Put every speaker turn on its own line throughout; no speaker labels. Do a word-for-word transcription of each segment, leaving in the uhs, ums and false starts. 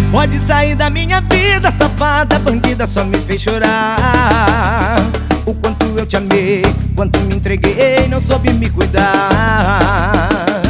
Pode sair da minha vida, safada, bandida, só me fez chorar. O quanto eu te amei, quanto me entreguei, não soube me cuidar.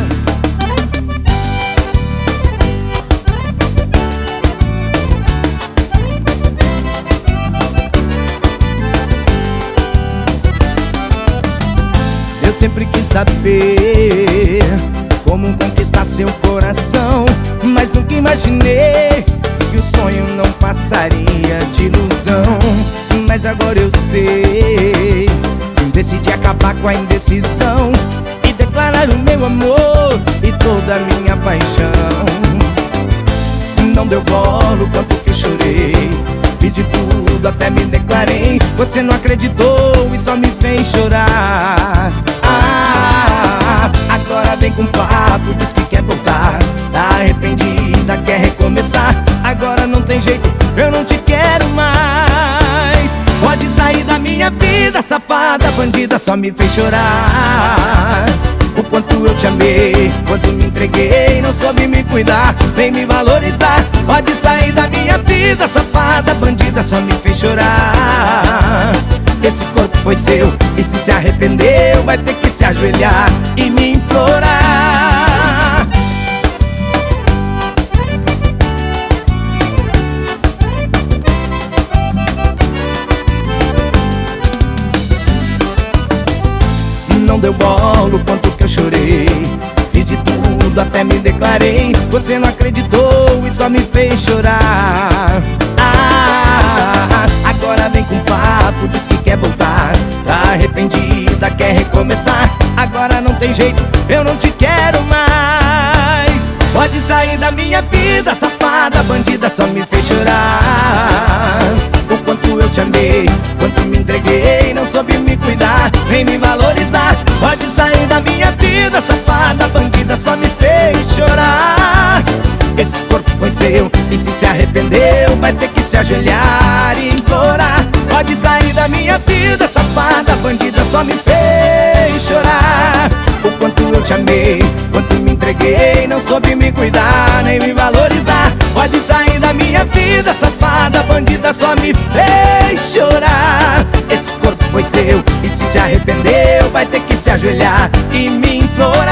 Eu sempre quis saber como conquistar seu coração, mas nunca imaginei que o sonho não passaria de ilusão. Mas agora eu sei, decidi acabar com a indecisão e declarar o meu amor e toda a minha paixão. Não deu bola o quanto que chorei, fiz de tudo, até me declarei. Você não acreditou e só me fez chorar. Ah, agora vem com papo, diz que quer voltar, tá arrependida, quer recomeçar. Agora não tem jeito, eu não te quero mais. Pode sair da minha vida, safada, bandida, só me fez chorar. O quanto eu te amei, quanto me entreguei, não soube me cuidar, nem me valorizar. Pode sair da minha vida, safada, bandida, só me fez chorar. Esse corpo foi seu, e se se arrependeu, vai ter que se ajoelhar e me implorar. Não deu bola o quanto que eu chorei, fiz de tudo, até me declarei. Você não acreditou e só me fez chorar. Ah, agora vem com papo, diz que quer voltar, tá arrependida, quer recomeçar. Agora não tem jeito, eu não te quero mais. Pode sair da minha vida, safada, bandida, só me fez chorar. O quanto eu te amei, quanto me entreguei, não soube me cuidar, nem me valorizar. Pode sair da minha vida, safada, bandida, só me fez chorar. Esse corpo foi seu, e se se arrependeu, vai ter que se ajoelhar e implorar. Pode sair da minha vida, safada, bandida, só me fez chorar. O quanto eu te amei, quanto me entreguei, não soube me cuidar, nem me valorizar. Pode sair da minha vida, safada, bandida, só me fez chorar. Esse corpo foi seu, e se se arrependeu, vai ter que se ajoelhar e me implorar.